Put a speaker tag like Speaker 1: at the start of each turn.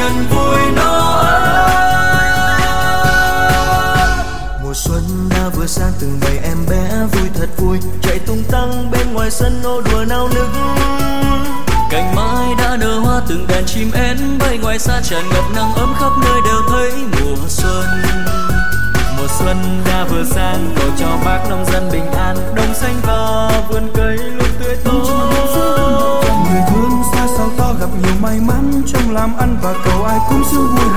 Speaker 1: niềm vui no ấm. Mùa xuân đã vừa sang, từng bầy em bé vui thật vui, chạy tung tăng bên ngoài sân nô đùa nao nức. Cành mai đã nở hoa, từng đàn chim én bay ngoài xa, tràn ngập nắng ấm khắp nơi đều thấy mùa xuân. Mùa xuân đã vừa sang, cầu cho bác nông dân bình an, đồng xanh và vườn cây luôn tươi tốt.
Speaker 2: Người thương xa sao to gặp nhiều may mắn trong làm ăn, và cầu ai cũng sống vui